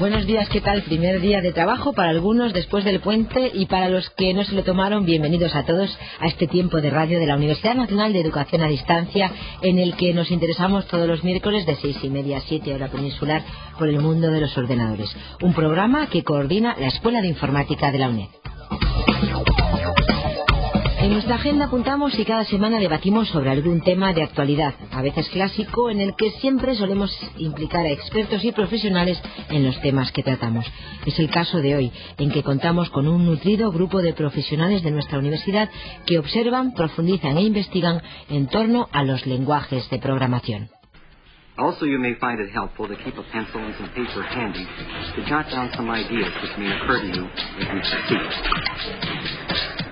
Buenos días, ¿qué tal? Primer día de trabajo para algunos después del puente, y para los que no se lo tomaron, bienvenidos a todos a este tiempo de radio de la Universidad Nacional de Educación a Distancia, en el que nos interesamos todos los miércoles de 6:30 a 7 hora peninsular por el mundo de los ordenadores. Un programa que coordina la Escuela de Informática de la UNED. En nuestra agenda apuntamos y cada semana debatimos sobre algún tema de actualidad, a veces clásico, en el que siempre solemos implicar a expertos y profesionales en los temas que tratamos. Es el caso de hoy, en que contamos con un nutrido grupo de profesionales de nuestra universidad que observan, profundizan e investigan en torno a los lenguajes de programación. Also, you may find it helpful to keep a pencil and some paper handy to jot down some ideas which may occur to you as we proceed.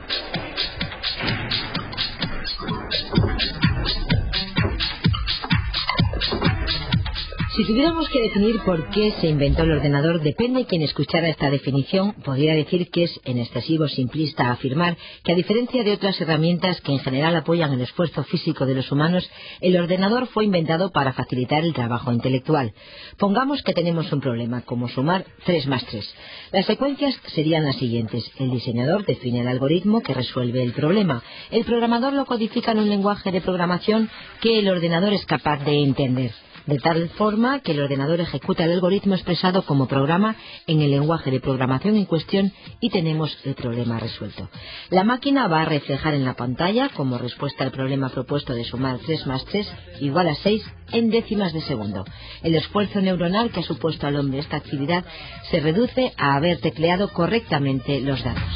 Si tuviéramos que definir por qué se inventó el ordenador, depende de quien escuchara esta definición, podría decir que es en excesivo simplista afirmar que, a diferencia de otras herramientas que en general apoyan el esfuerzo físico de los humanos, el ordenador fue inventado para facilitar el trabajo intelectual. Pongamos que tenemos un problema, como sumar 3 más 3. Las secuencias serían las siguientes. El diseñador define el algoritmo que resuelve el problema. El programador lo codifica en un lenguaje de programación que el ordenador es capaz de entender, de tal forma que el ordenador ejecuta el algoritmo expresado como programa en el lenguaje de programación en cuestión y tenemos el problema resuelto. La máquina va a reflejar en la pantalla, como respuesta al problema propuesto de sumar 3 más 3 igual a 6 en décimas de segundo. El esfuerzo neuronal que ha supuesto al hombre esta actividad se reduce a haber tecleado correctamente los datos.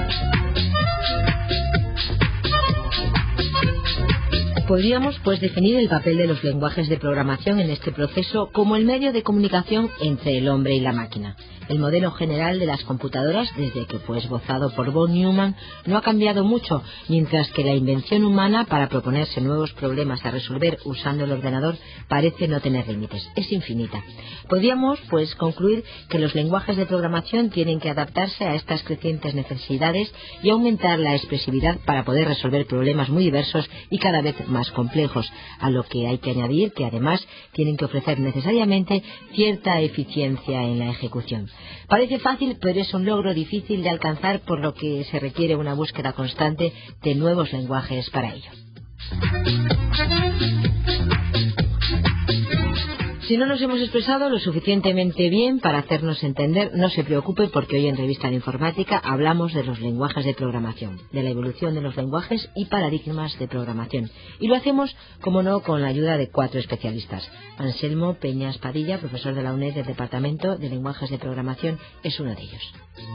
Podríamos, pues, definir el papel de los lenguajes de programación en este proceso como el medio de comunicación entre el hombre y la máquina. El modelo general de las computadoras, desde que fue esbozado por von Neumann, no ha cambiado mucho, mientras que la invención humana para proponerse nuevos problemas a resolver usando el ordenador parece no tener límites, es infinita. Podríamos, pues, concluir que los lenguajes de programación tienen que adaptarse a estas crecientes necesidades y aumentar la expresividad para poder resolver problemas muy diversos y cada vez más complejos, a lo que hay que añadir que además tienen que ofrecer necesariamente cierta eficiencia en la ejecución. Parece fácil, pero es un logro difícil de alcanzar, por lo que se requiere una búsqueda constante de nuevos lenguajes para ello. Si no nos hemos expresado lo suficientemente bien para hacernos entender, no se preocupe, porque hoy en Revista de Informática hablamos de los lenguajes de programación, de la evolución de los lenguajes y paradigmas de programación. Y lo hacemos, como no, con la ayuda de 4 especialistas. Anselmo Peñas Padilla, profesor de la UNED del Departamento de Lenguajes de Programación, es uno de ellos.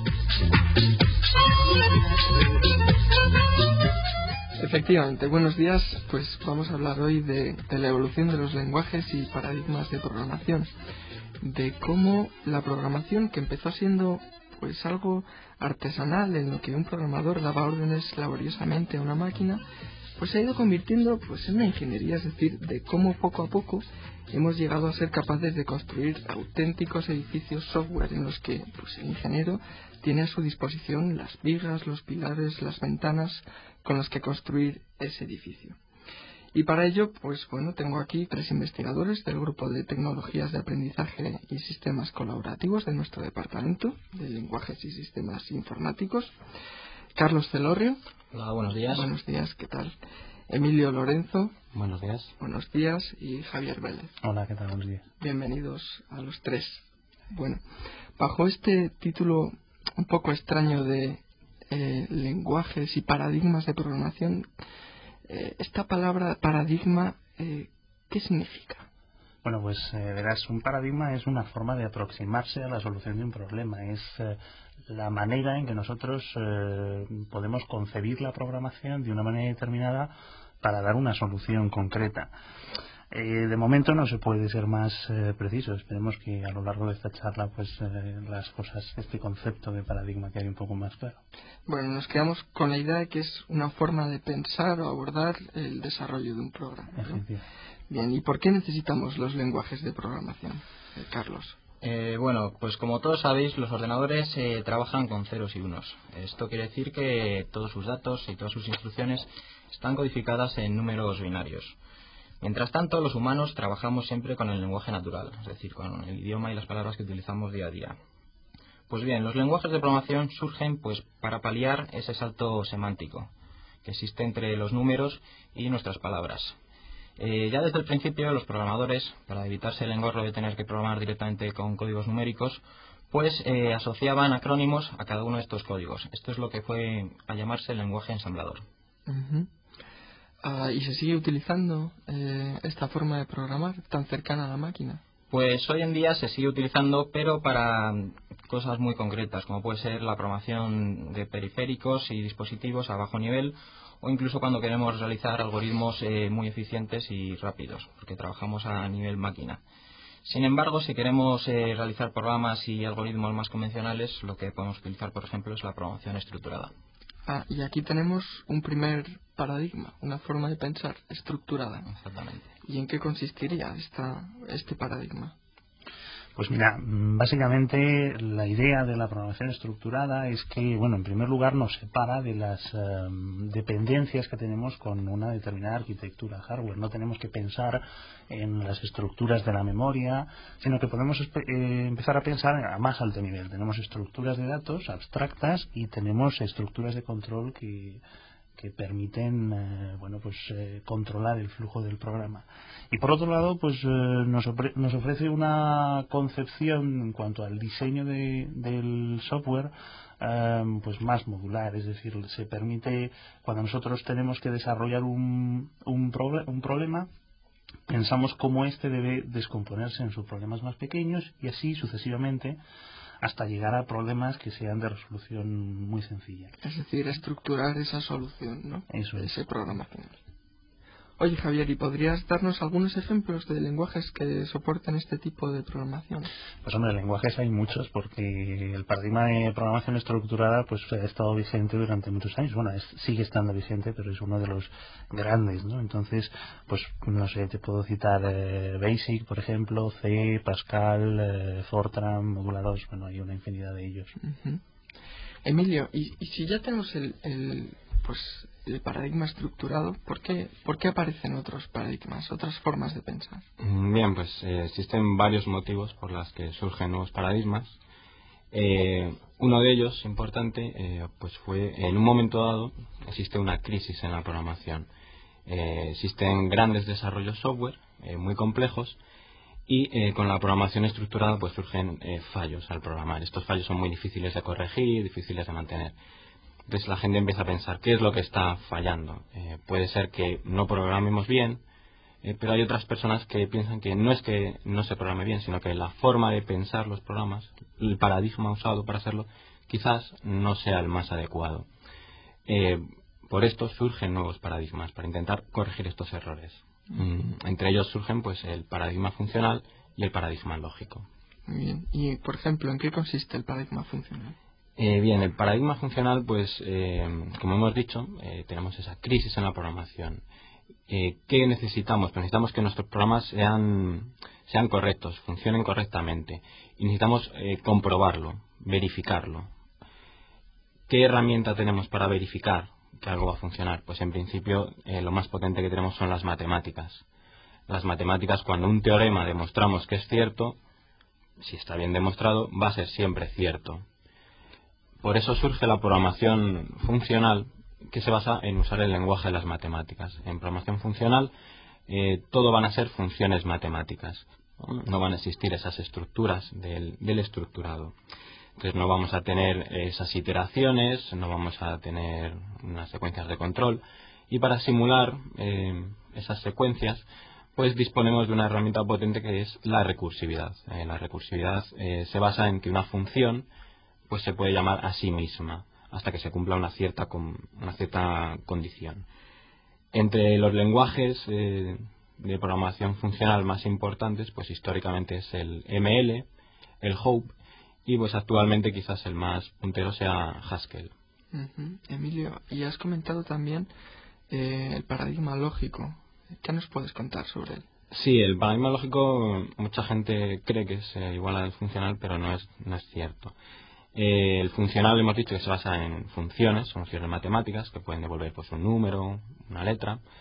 Efectivamente, buenos días. Pues vamos a hablar hoy de la evolución de los lenguajes y paradigmas de programación, de cómo la programación, que empezó siendo pues algo artesanal, en lo que un programador daba órdenes laboriosamente a una máquina, pues se ha ido convirtiendo pues en una ingeniería, es decir, de cómo poco a poco hemos llegado a ser capaces de construir auténticos edificios software en los que pues el ingeniero tiene a su disposición las vigas, los pilares, las ventanas con las que construir ese edificio. Y para ello, pues bueno, tengo aquí 3 investigadores del grupo de tecnologías de aprendizaje y sistemas colaborativos de nuestro departamento de lenguajes y sistemas informáticos. Carlos Celorrio. Hola, buenos días. Buenos días, ¿qué tal? Emilio Lorenzo. Buenos días. Buenos días. Y Javier Vélez. Hola, ¿qué tal? Buenos días. Bienvenidos a los 3. Bueno, bajo este título un poco extraño de lenguajes y paradigmas de programación, esta palabra paradigma, ¿qué significa? Bueno, pues verás, un paradigma es una forma de aproximarse a la solución de un problema. Es la manera en que nosotros podemos concebir la programación de una manera determinada para dar una solución concreta. De momento no se puede ser más preciso. Esperemos que a lo largo de esta charla pues las cosas, este concepto de paradigma quede un poco más claro. Bueno, nos quedamos con la idea de que es una forma de pensar o abordar el desarrollo de un programa, ¿no? Bien, ¿y por qué necesitamos los lenguajes de programación, Carlos? Bueno, pues como todos sabéis, los ordenadores trabajan con ceros y unos. Esto quiere decir que todos sus datos y todas sus instrucciones están codificadas en números binarios. Mientras tanto, los humanos trabajamos siempre con el lenguaje natural, es decir, con el idioma y las palabras que utilizamos día a día. Pues bien, los lenguajes de programación surgen pues para paliar ese salto semántico que existe entre los números y nuestras palabras. Ya desde el principio los programadores, para evitarse el engorro de tener que programar directamente con códigos numéricos, pues asociaban acrónimos a cada uno de estos códigos. Esto es lo que fue a llamarse el lenguaje ensamblador. ¿Y se sigue utilizando esta forma de programar tan cercana a la máquina? Pues hoy en día se sigue utilizando, pero para cosas muy concretas, como puede ser la programación de periféricos y dispositivos a bajo nivel, o incluso cuando queremos realizar algoritmos muy eficientes y rápidos, porque trabajamos a nivel máquina. Sin embargo, si queremos realizar programas y algoritmos más convencionales, lo que podemos utilizar, por ejemplo, es la programación estructurada. Y aquí tenemos un primer paradigma, una forma de pensar estructurada. Exactamente. ¿Y en qué consistiría este paradigma? Pues mira, básicamente la idea de la programación estructurada es que, bueno, en primer lugar nos separa de las dependencias que tenemos con una determinada arquitectura hardware. No tenemos que pensar en las estructuras de la memoria, sino que podemos empezar a pensar a más alto nivel. Tenemos estructuras de datos abstractas y tenemos estructuras de control que permiten controlar el flujo del programa. Y por otro lado, pues nos ofrece una concepción en cuanto al diseño del software pues más modular, es decir, se permite, cuando nosotros tenemos que desarrollar un problema, pensamos cómo este debe descomponerse en sus problemas más pequeños y así sucesivamente hasta llegar a problemas que sean de resolución muy sencilla. Es decir, estructurar esa solución, ¿no? Eso es. Ese programa final. Oye, Javier, ¿y podrías darnos algunos ejemplos de lenguajes que soportan este tipo de programación? Pues hombre, lenguajes hay muchos, porque el paradigma de programación estructurada pues ha estado vigente durante muchos años. Bueno, sigue estando vigente, pero es uno de los grandes, ¿no? Entonces, pues no sé, te puedo citar Basic, por ejemplo, C, Pascal, Fortran, Modula 2, bueno, hay una infinidad de ellos. Emilio, y si ya tenemos el paradigma estructurado, ¿por qué aparecen otros paradigmas, otras formas de pensar? Bien, pues existen varios motivos por los que surgen nuevos paradigmas. Uno de ellos, importante, pues fue en un momento dado existe una crisis en la programación. Existen grandes desarrollos software muy complejos y con la programación estructurada pues surgen fallos al programar. Estos fallos son muy difíciles de corregir, difíciles de mantener. Entonces la gente empieza a pensar qué es lo que está fallando. Puede ser que no programemos bien, pero hay otras personas que piensan que no es que no se programe bien, sino que la forma de pensar los programas, el paradigma usado para hacerlo, quizás no sea el más adecuado. Por esto surgen nuevos paradigmas para intentar corregir estos errores. Entre ellos surgen pues el paradigma funcional y el paradigma lógico. Muy bien. Y, por ejemplo, ¿en qué consiste el paradigma funcional? Bien, el paradigma funcional, pues, como hemos dicho, tenemos esa crisis en la programación. ¿Qué necesitamos? Pues necesitamos que nuestros programas sean correctos, funcionen correctamente. Y necesitamos comprobarlo, verificarlo. ¿Qué herramienta tenemos para verificar que algo va a funcionar? Pues en principio lo más potente que tenemos son las matemáticas. Las matemáticas, cuando un teorema demostramos que es cierto, si está bien demostrado, va a ser siempre cierto. Por eso surge la programación funcional, que se basa en usar el lenguaje de las matemáticas. En programación funcional todo van a ser funciones matemáticas. No van a existir esas estructuras del estructurado. Entonces no vamos a tener esas iteraciones, no vamos a tener unas secuencias de control. Y para simular esas secuencias, pues disponemos de una herramienta potente que es la recursividad. La recursividad se basa en que una función pues se puede llamar a sí misma hasta que se cumpla una cierta condición. Entre los lenguajes de programación funcional más importantes, pues históricamente es el ML, el Hope, y pues actualmente quizás el más puntero sea Haskell. Emilio, y has comentado también el paradigma lógico. ¿Qué nos puedes contar sobre él? Sí, el paradigma lógico, mucha gente cree que es igual al funcional, pero no es cierto. El funcional hemos dicho que se basa en funciones matemáticas que pueden devolver pues un número, una letra,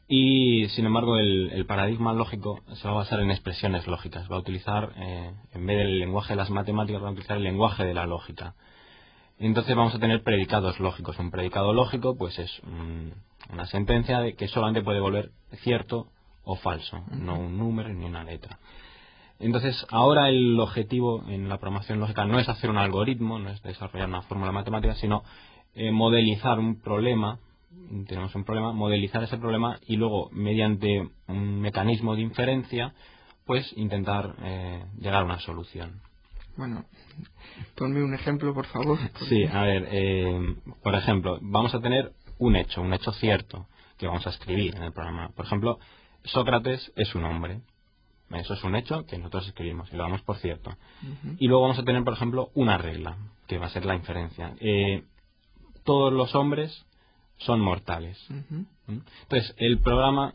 Y, sin embargo, el paradigma lógico se va a basar en expresiones lógicas. Va a utilizar, en vez del lenguaje de las matemáticas, va a utilizar el lenguaje de la lógica. Entonces vamos a tener predicados lógicos. Un predicado lógico pues es una sentencia de que solamente puede volver cierto o falso, no un número ni una letra. Entonces, ahora el objetivo en la programación lógica no es hacer un algoritmo, no es desarrollar una fórmula matemática, sino modelizar un problema. Tenemos un problema, modelizar ese problema y luego, mediante un mecanismo de inferencia, pues intentar llegar a una solución. Bueno, ponme un ejemplo, por favor. Sí, a ver, por ejemplo, vamos a tener un hecho cierto, que vamos a escribir en el programa. Por ejemplo, Sócrates es un hombre. Eso es un hecho que nosotros escribimos y lo damos por cierto. Y luego vamos a tener, por ejemplo, una regla, que va a ser la inferencia. Todos los hombres son mortales. Entonces, el programa,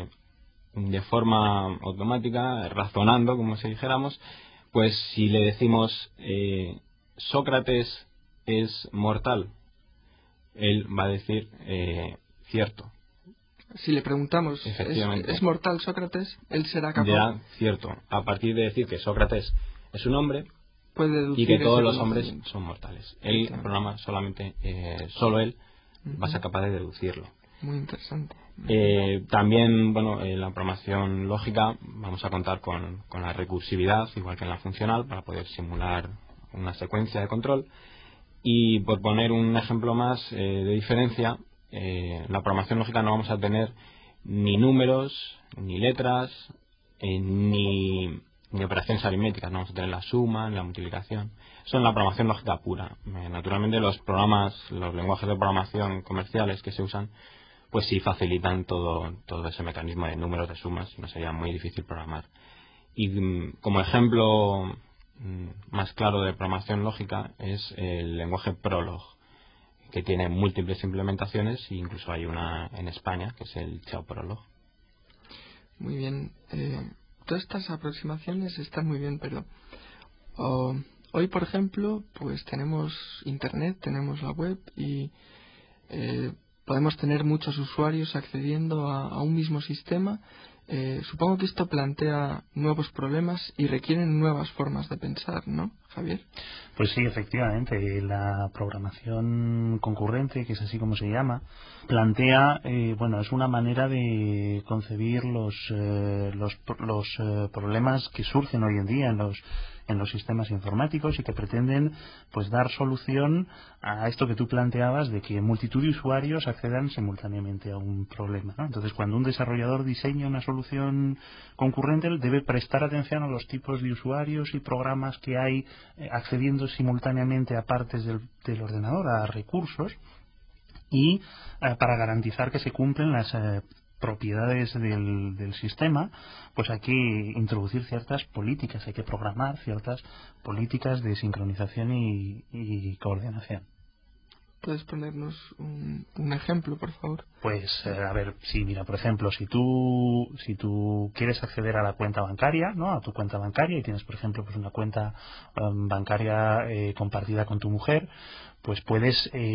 de forma automática, razonando, como si dijéramos, pues si le decimos Sócrates es mortal, él va a decir cierto. Si le preguntamos, ¿es mortal Sócrates? Él será capaz. Ya, cierto. A partir de decir que Sócrates es un hombre puede deducir y que todos los hombres son mortales. El programa solamente, solo él va a ser capaz de deducirlo. Muy interesante. También, bueno, en la programación lógica vamos a contar con la recursividad, igual que en la funcional, para poder simular una secuencia de control. Y por poner un ejemplo más de diferencia, en la programación lógica no vamos a tener ni números, ni letras, ni operaciones aritméticas. No vamos a tener la suma, ni la multiplicación. Eso en la programación lógica pura. Naturalmente los lenguajes de programación comerciales que se usan, pues sí facilitan todo ese mecanismo de números, de sumas, y no sería muy difícil programar. Y como ejemplo más claro de programación lógica es el lenguaje Prolog, que tiene múltiples implementaciones, e incluso hay una en España, que es el Chao Prolog. Muy bien. Todas estas aproximaciones están muy bien, pero hoy, por ejemplo, pues tenemos Internet, tenemos la web y podemos tener muchos usuarios accediendo a un mismo sistema. Supongo que esto plantea nuevos problemas y requieren nuevas formas de pensar, ¿no, Javier? Pues sí, efectivamente. La programación concurrente, que es así como se llama, plantea, es una manera de concebir los problemas que surgen hoy en día en los sistemas informáticos y que pretenden pues dar solución a esto que tú planteabas de que multitud de usuarios accedan simultáneamente a un problema, ¿no? Entonces, cuando un desarrollador diseña una solución concurrente, él debe prestar atención a los tipos de usuarios y programas que hay accediendo simultáneamente a partes del ordenador, a recursos, y para garantizar que se cumplen las propiedades del sistema, pues hay que introducir ciertas políticas, hay que programar ciertas políticas de sincronización y coordinación. ¿Puedes ponernos un ejemplo, por favor? Pues, a ver, sí, mira, por ejemplo, si tú quieres acceder a la cuenta bancaria, ¿no? A tu cuenta bancaria y tienes, por ejemplo, pues una cuenta bancaria compartida con tu mujer, pues puede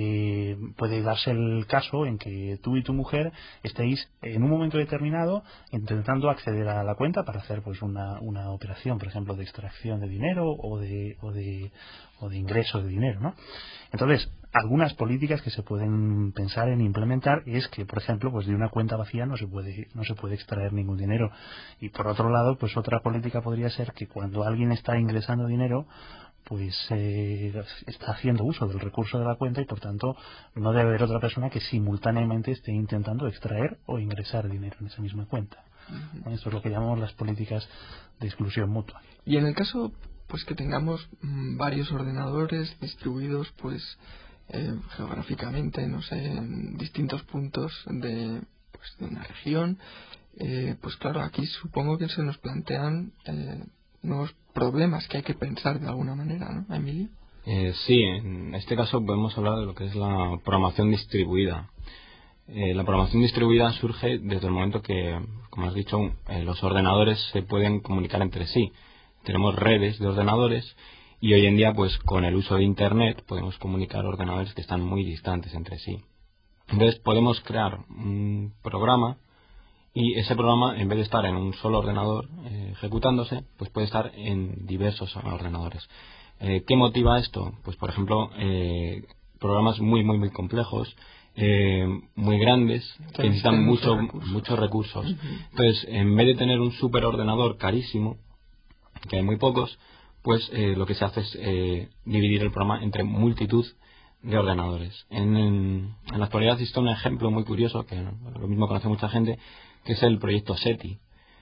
darse el caso en que tú y tu mujer estéis en un momento determinado intentando acceder a la cuenta para hacer pues una operación, por ejemplo, de extracción de dinero o de ingreso de dinero, ¿no? Entonces, algunas políticas que se pueden pensar en implementar es que, por ejemplo, pues de una cuenta vacía no se puede extraer ningún dinero. Y por otro lado, pues otra política podría ser que cuando alguien está ingresando dinero, pues está haciendo uso del recurso de la cuenta y por tanto no debe haber otra persona que simultáneamente esté intentando extraer o ingresar dinero en esa misma cuenta. Esto es lo que llamamos las políticas de exclusión mutua. Y en el caso pues que tengamos varios ordenadores distribuidos pues geográficamente, no sé, en distintos puntos de una región, pues claro, aquí supongo que se nos plantean nuevos problemas que hay que pensar de alguna manera, ¿no, Emilio? Sí, en este caso podemos hablar de lo que es la programación distribuida. La programación distribuida surge desde el momento que, como has dicho, los ordenadores se pueden comunicar entre sí. Tenemos redes de ordenadores y hoy en día, pues con el uso de Internet, podemos comunicar ordenadores que están muy distantes entre sí. Entonces podemos crear un programa y ese programa, en vez de estar en un solo ordenador ejecutándose, pues puede estar en diversos ordenadores. ¿Qué motiva esto? Pues por ejemplo, programas muy complejos, muy grandes, que necesitan muchos recursos. Entonces, en vez de tener un superordenador carísimo, que hay muy pocos, pues lo que se hace es dividir el programa entre multitud de ordenadores. En la actualidad existe un ejemplo muy curioso, que lo mismo conoce mucha gente, que es el proyecto SETI,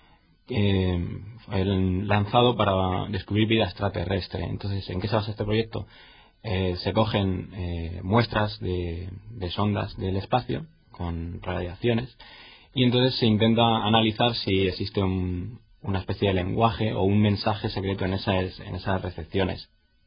lanzado para descubrir vida extraterrestre. Entonces, ¿en qué se basa este proyecto? Se cogen muestras de sondas del espacio con radiaciones, y entonces se intenta analizar si existe una especie de lenguaje o un mensaje secreto en esas recepciones.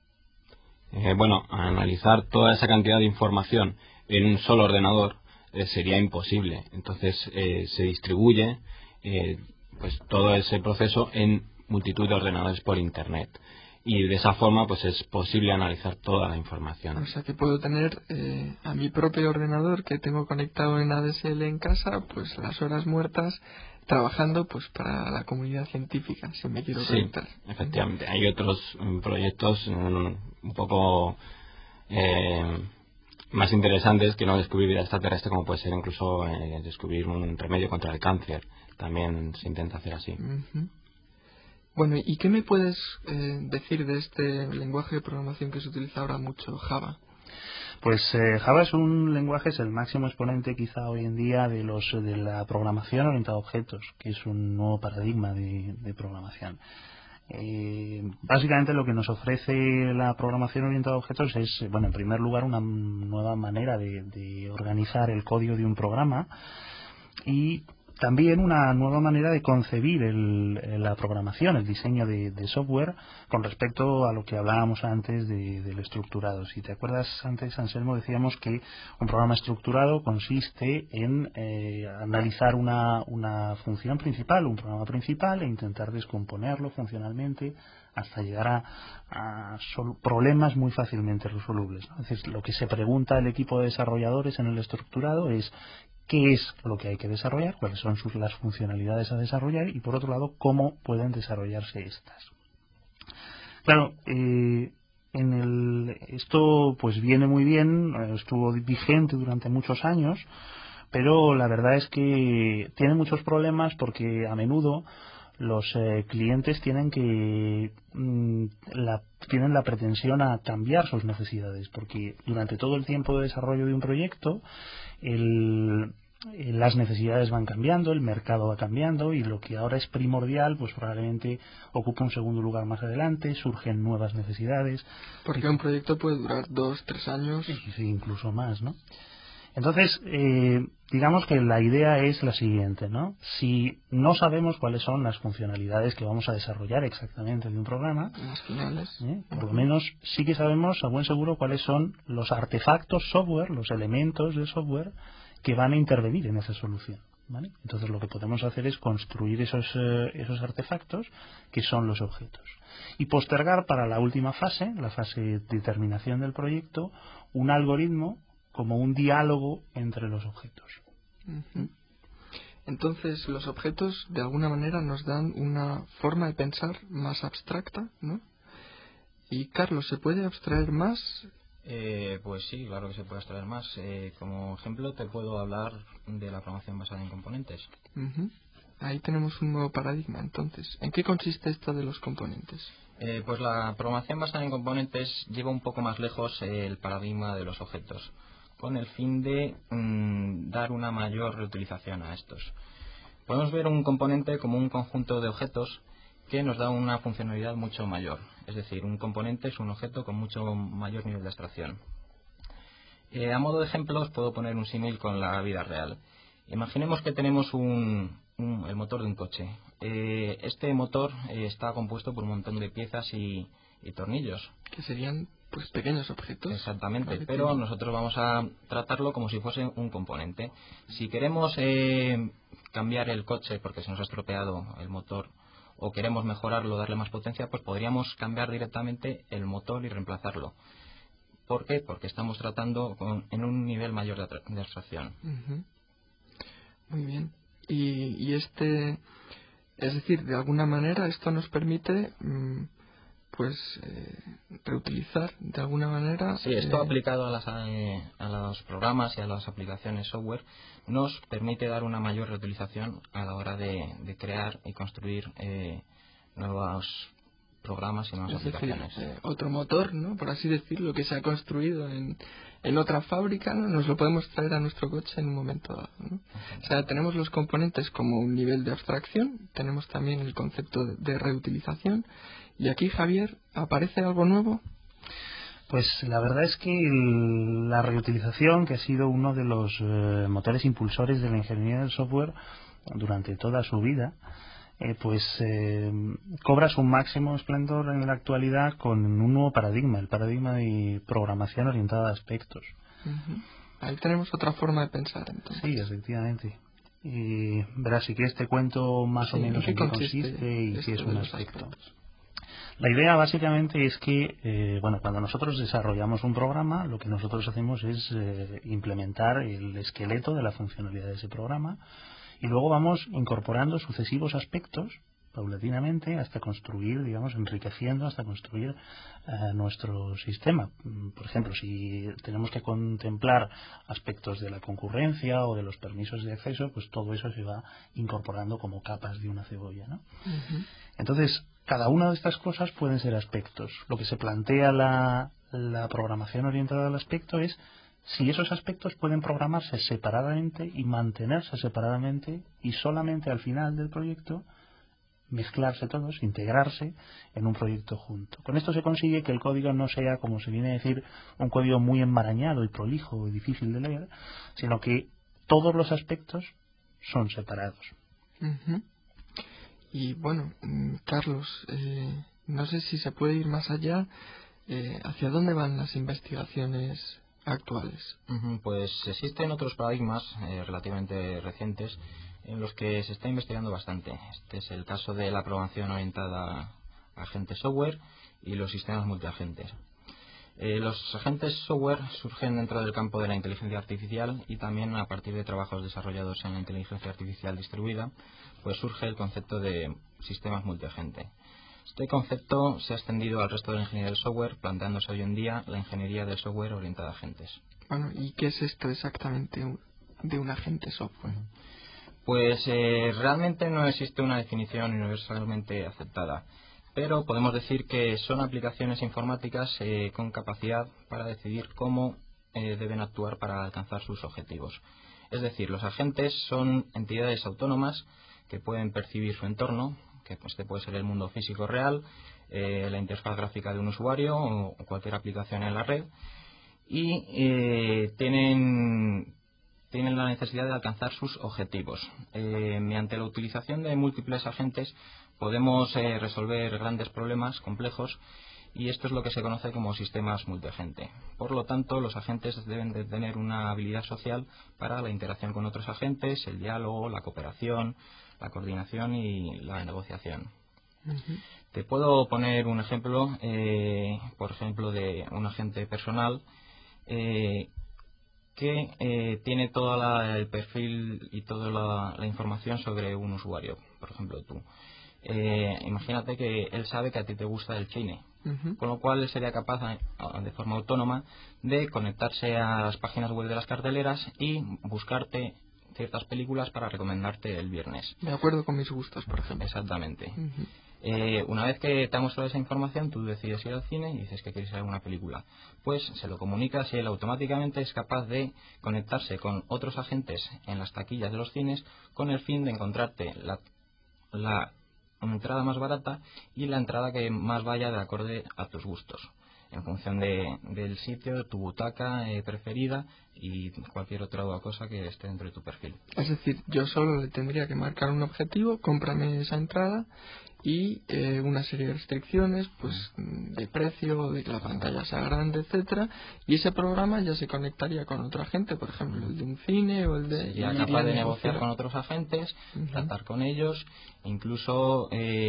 Analizar toda esa cantidad de información en un solo ordenador sería imposible. Entonces se distribuye pues todo ese proceso en multitud de ordenadores por Internet, y de esa forma pues es posible analizar toda la información. O sea que puedo tener a mi propio ordenador que tengo conectado en ADSL en casa, pues las horas muertas trabajando pues para la comunidad científica, si me quiero conectar. Sí, efectivamente. Hay otros proyectos un poco más interesantes que no descubrir vida extraterrestre, como puede ser incluso descubrir un remedio contra el cáncer. También se intenta hacer así. Bueno, ¿y qué me puedes decir de este lenguaje de programación que se utiliza ahora mucho, Java? Pues Java es el máximo exponente quizá hoy en día de la programación orientada a objetos, que es un nuevo paradigma de programación. Básicamente lo que nos ofrece la programación orientada a objetos es, en primer lugar, una nueva manera de organizar el código de un programa, y también una nueva manera de concebir la programación, el diseño de software, con respecto a lo que hablábamos antes del estructurado. Si te acuerdas, antes, Anselmo, decíamos que un programa estructurado consiste en analizar una función principal, un programa principal, e intentar descomponerlo funcionalmente hasta llegar a problemas muy fácilmente resolubles, ¿no? Es decir, lo que se pregunta el equipo de desarrolladores en el estructurado es qué es lo que hay que desarrollar, cuáles son las funcionalidades a desarrollar, y por otro lado, cómo pueden desarrollarse estas. Claro, esto pues viene muy bien, estuvo vigente durante muchos años, pero la verdad es que tiene muchos problemas, porque a menudo los clientes tienen la pretensión a cambiar sus necesidades, porque durante todo el tiempo de desarrollo de un proyecto las necesidades van cambiando, el mercado va cambiando, y lo que ahora es primordial pues probablemente ocupa un segundo lugar más adelante, surgen nuevas necesidades. Porque un proyecto puede durar 2-3 años. Sí, incluso más, ¿no? Entonces, digamos que la idea es la siguiente, ¿no? Si no sabemos cuáles son las funcionalidades que vamos a desarrollar exactamente de un programa, las finales, por lo menos sí que sabemos a buen seguro cuáles son los artefactos software, los elementos de software que van a intervenir en esa solución, ¿vale? Entonces lo que podemos hacer es construir esos artefactos, que son los objetos, y postergar para la última fase, la fase de terminación del proyecto, un algoritmo como un diálogo entre los objetos. Entonces los objetos de alguna manera nos dan una forma de pensar más abstracta, ¿no? Y Carlos, ¿se puede abstraer más? Pues sí, claro que se puede abstraer más. Como ejemplo te puedo hablar de la programación basada en componentes. Ahí tenemos un nuevo paradigma. Entonces, ¿en qué consiste esto de los componentes? Pues la programación basada en componentes lleva un poco más lejos el paradigma de los objetos, con el fin de dar una mayor reutilización a estos. Podemos ver un componente como un conjunto de objetos que nos da una funcionalidad mucho mayor. Es decir, un componente es un objeto con mucho mayor nivel de abstracción. A modo de ejemplo os puedo poner un símil con la vida real. Imaginemos que tenemos el motor de un coche. Este motor está compuesto por un montón de piezas y tornillos. Que serían pues pequeños objetos. Exactamente, pero nosotros vamos a tratarlo como si fuese un componente. Si queremos cambiar el coche porque se nos ha estropeado el motor, o queremos mejorarlo, darle más potencia, pues podríamos cambiar directamente el motor y reemplazarlo. ¿Por qué? Porque estamos tratando en un nivel mayor de abstracción. Muy bien. Y es decir, de alguna manera esto nos permite reutilizar de alguna manera. Sí, esto aplicado a los programas y a las aplicaciones software nos permite dar una mayor reutilización a la hora de crear y construir nuevos programas y nuevas aplicaciones. Otro motor, ¿no? Por así decirlo, que se ha construido en otra fábrica, ¿no? Nos lo podemos traer a nuestro coche en un momento dado, ¿no? O sea, tenemos los componentes como un nivel de abstracción, tenemos también el concepto de reutilización. Y aquí, Javier, ¿aparece algo nuevo? Pues la verdad es que la reutilización, que ha sido uno de los motores impulsores de la ingeniería del software durante toda su vida, cobra su máximo esplendor en la actualidad con un nuevo paradigma, el paradigma de programación orientada a aspectos. Uh-huh. Ahí tenemos otra forma de pensar, entonces. Sí, efectivamente. Y verás, si quieres te cuento más o menos en qué consiste y qué es un aspecto. La idea básicamente es que, cuando nosotros desarrollamos un programa, lo que nosotros hacemos es implementar el esqueleto de la funcionalidad de ese programa y luego vamos incorporando sucesivos aspectos paulatinamente hasta construir, digamos, enriqueciendo hasta construir nuestro sistema. Por ejemplo, si tenemos que contemplar aspectos de la concurrencia o de los permisos de acceso, pues todo eso se va incorporando como capas de una cebolla, ¿no? Uh-huh. Entonces, cada una de estas cosas pueden ser aspectos. Lo que se plantea la programación orientada al aspecto es si esos aspectos pueden programarse separadamente y mantenerse separadamente y solamente al final del proyecto mezclarse todos, integrarse en un proyecto junto. Con esto se consigue que el código no sea, como se viene a decir, un código muy enmarañado y prolijo y difícil de leer, sino que todos los aspectos son separados. Uh-huh. Y bueno, Carlos, no sé si se puede ir más allá. ¿Hacia dónde van las investigaciones actuales? Pues existen otros paradigmas relativamente recientes en los que se está investigando bastante. Este es el caso de la programación orientada a agentes software y los sistemas multiagentes. Los agentes software surgen dentro del campo de la inteligencia artificial y también a partir de trabajos desarrollados en la inteligencia artificial distribuida, pues surge el concepto de sistemas multiagente. Este concepto se ha extendido al resto de la ingeniería del software, planteándose hoy en día la ingeniería del software orientada a agentes. Bueno, ¿y qué es esto exactamente de un agente software? Pues realmente no existe una definición universalmente aceptada, pero podemos decir que son aplicaciones informáticas con capacidad para decidir cómo deben actuar para alcanzar sus objetivos. Es decir, los agentes son entidades autónomas que pueden percibir su entorno, que este puede ser el mundo físico real, la interfaz gráfica de un usuario o cualquier aplicación en la red, y tienen la necesidad de alcanzar sus objetivos. Mediante la utilización de múltiples agentes podemos resolver grandes problemas complejos y esto es lo que se conoce como sistemas multiagente. Por lo tanto, los agentes deben de tener una habilidad social para la interacción con otros agentes, el diálogo, la cooperación, la coordinación y la negociación. Uh-huh. Te puedo poner un ejemplo, por ejemplo, de un agente personal que tiene todo el perfil y toda la información sobre un usuario. Por ejemplo, tú. Imagínate que él sabe que a ti te gusta el cine, uh-huh. Con lo cual él sería capaz de forma autónoma de conectarse a las páginas web de las carteleras y buscarte ciertas películas para recomendarte el viernes. De acuerdo con mis gustos, por ejemplo. Exactamente. Uh-huh. Una vez que te ha mostrado esa información, tú decides ir al cine y dices que quieres ir a una película. Pues se lo comunicas y él automáticamente es capaz de conectarse con otros agentes en las taquillas de los cines con el fin de encontrarte la entrada más barata y la entrada que más vaya de acorde a tus gustos, en función del sitio, tu butaca preferida y cualquier otra cosa que esté dentro de tu perfil. Es decir, yo solo le tendría que marcar un objetivo, cómprame esa entrada y una serie de restricciones, pues de precio, de que la pantalla sea grande, etcétera, y ese programa ya se conectaría con otra gente, por ejemplo, el de un cine o el de... Sería capaz de negociar con otros agentes, uh-huh. Tratar con ellos, incluso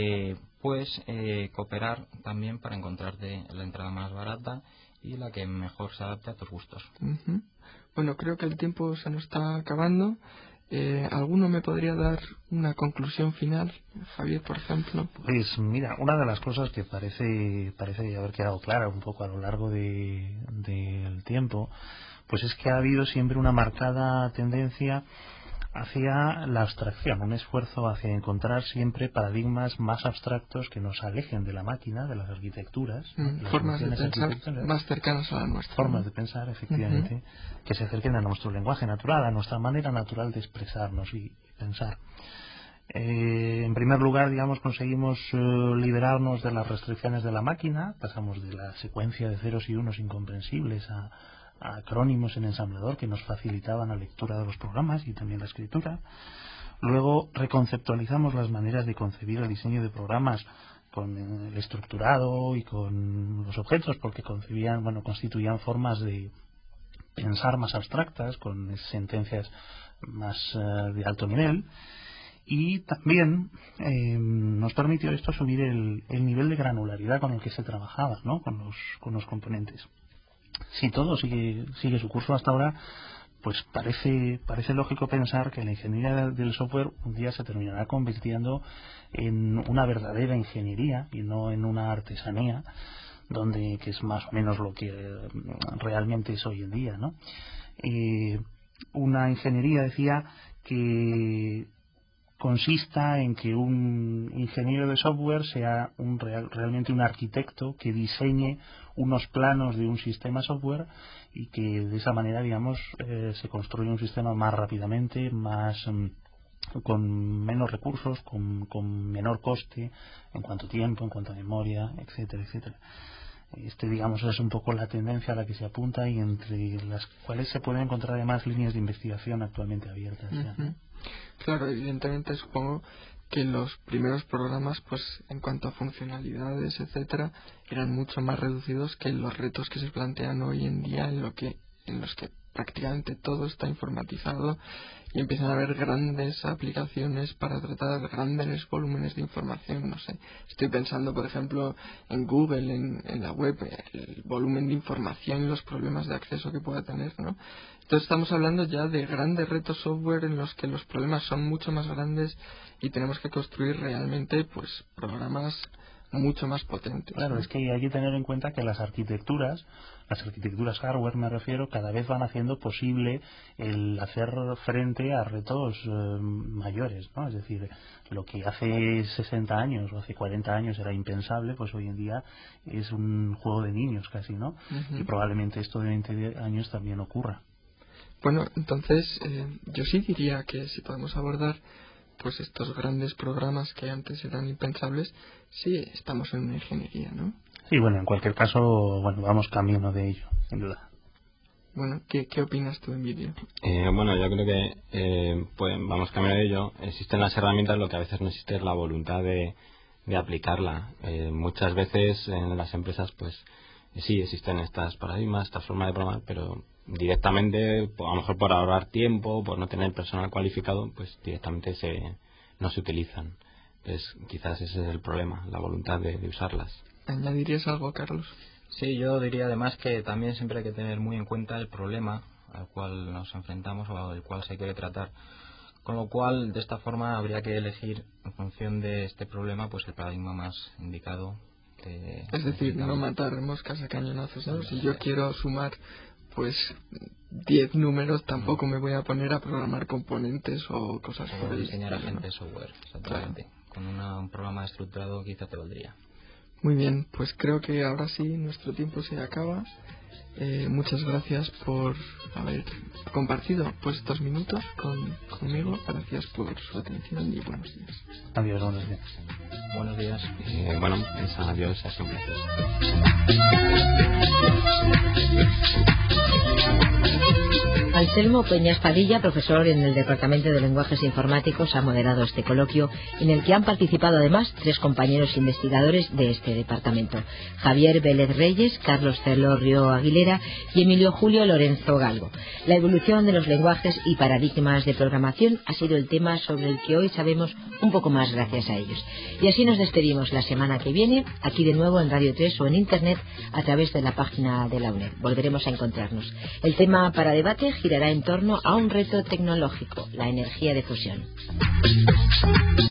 cooperar también para encontrarte la entrada más barata y la que mejor se adapte a tus gustos. Uh-huh. Bueno, creo que el tiempo se nos está acabando. ¿Alguno me podría dar una conclusión final? Javier, por ejemplo. Pues mira, una de las cosas que parece haber quedado clara un poco a lo largo del tiempo, pues es que ha habido siempre una marcada tendencia hacia la abstracción, un esfuerzo hacia encontrar siempre paradigmas más abstractos que nos alejen de la máquina, de las arquitecturas, las formas de pensar más cercanas a la nuestra. Formas de pensar, efectivamente, que se acerquen a nuestro lenguaje natural, a nuestra manera natural de expresarnos y pensar. En primer lugar, digamos, conseguimos liberarnos de las restricciones de la máquina, pasamos de la secuencia de ceros y unos incomprensibles a acrónimos en ensamblador que nos facilitaban la lectura de los programas y también la escritura. Luego reconceptualizamos las maneras de concebir el diseño de programas con el estructurado y con los objetos, porque constituían formas de pensar más abstractas, con sentencias más de alto nivel. Y también nos permitió esto subir el nivel de granularidad con el que se trabajaba, ¿no? con los componentes. Si todo sigue su curso hasta ahora, pues parece lógico pensar que la ingeniería del software un día se terminará convirtiendo en una verdadera ingeniería y no en una artesanía, que es más o menos lo que realmente es hoy en día, ¿no? Una ingeniería, decía, que consista en que un ingeniero de software sea realmente un arquitecto que diseñe unos planos de un sistema software y que de esa manera, digamos, se construye un sistema más rápidamente, con menos recursos, con menor coste en cuanto a tiempo, en cuanto a memoria, etcétera, etcétera. Digamos, es un poco la tendencia a la que se apunta y entre las cuales se pueden encontrar además líneas de investigación actualmente abiertas. Claro, evidentemente supongo que los primeros programas, pues en cuanto a funcionalidades, etcétera, eran mucho más reducidos que los retos que se plantean hoy en día en los que prácticamente todo está informatizado y empiezan a haber grandes aplicaciones para tratar grandes volúmenes de información. No sé, estoy pensando por ejemplo en Google, en la web, el volumen de información, los problemas de acceso que pueda tener, ¿no? Entonces estamos hablando ya de grandes retos software en los que los problemas son mucho más grandes y tenemos que construir realmente pues programas mucho más potentes. Claro, ¿no? Es que hay que tener en cuenta que las arquitecturas hardware me refiero, cada vez van haciendo posible el hacer frente a retos mayores, ¿no? Es decir, lo que hace 60 años o hace 40 años era impensable, pues hoy en día es un juego de niños casi, ¿no? Y probablemente esto de 20 años también ocurra. Bueno, entonces yo sí diría que si podemos abordar pues estos grandes programas que antes eran impensables, sí estamos en una ingeniería, ¿no? Sí, bueno, en cualquier caso, vamos camino de ello, sin duda. Bueno, ¿qué opinas tú, Emilio? Bueno, yo creo que pues vamos camino de ello. Existen las herramientas, lo que a veces no existe es la voluntad de aplicarla. Muchas veces en las empresas, pues sí existen estas paradigmas, esta forma de programar, pero directamente, a lo mejor por ahorrar tiempo, por no tener personal cualificado, pues directamente no se utilizan. Entonces, quizás ese es el problema, la voluntad de usarlas. ¿Añadirías algo, Carlos? Sí, yo diría además que también siempre hay que tener muy en cuenta el problema al cual nos enfrentamos o al cual se quiere tratar. Con lo cual, de esta forma, habría que elegir en función de este problema pues el paradigma más indicado. Es decir, no matar moscas a cañonazos, ¿no? Si yo quiero sumar pues 10 números, tampoco me voy a poner a programar componentes o cosas por el diseñar agentes de software, exactamente. Claro. Con un programa estructurado quizá te valdría. Muy bien, pues creo que ahora sí nuestro tiempo se acaba. Muchas gracias por haber compartido pues estos minutos conmigo. Gracias por su atención y buenos días. Adiós, buenos días. Buenos días. Adiós, es un placer. Anselmo Peñas Padilla, profesor en el Departamento de Lenguajes Informáticos, ha moderado este coloquio en el que han participado además 3 compañeros investigadores de este departamento: Javier Vélez Reyes, Carlos Celorrio Aguilera y Emilio Julio Lorenzo Galgo. La evolución de los lenguajes y paradigmas de programación ha sido el tema sobre el que hoy sabemos un poco más gracias a ellos. Y así nos despedimos la semana que viene, aquí de nuevo en Radio 3 o en Internet a través de la página de la UNED. Volveremos a encontrarnos. El tema para debate girará en torno a un reto tecnológico, la energía de fusión.